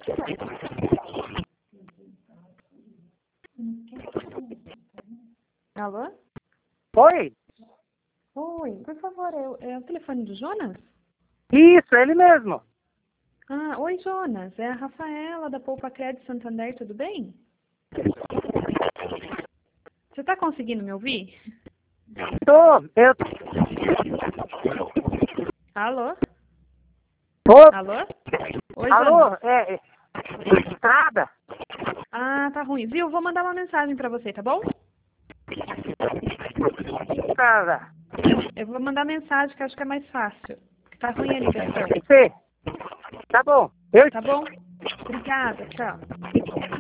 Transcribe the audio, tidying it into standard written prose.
Alô? Oi? Oi, por favor, é o telefone do Jonas? Isso, ele mesmo. Ah, oi, Jonas. É a Rafaela da Poupa Crédito Santander, tudo bem? Você está conseguindo me ouvir? Eu Alô? tô. Alô? Oi, Alô? Jonas. Estrada? Ah, tá ruim. Viu? Vou mandar uma mensagem para você, tá bom? Estrada. Eu vou mandar mensagem que acho que é mais fácil. Tá ruim a ligação. Sim. Tá bom. Tá bom? Obrigada, tchau.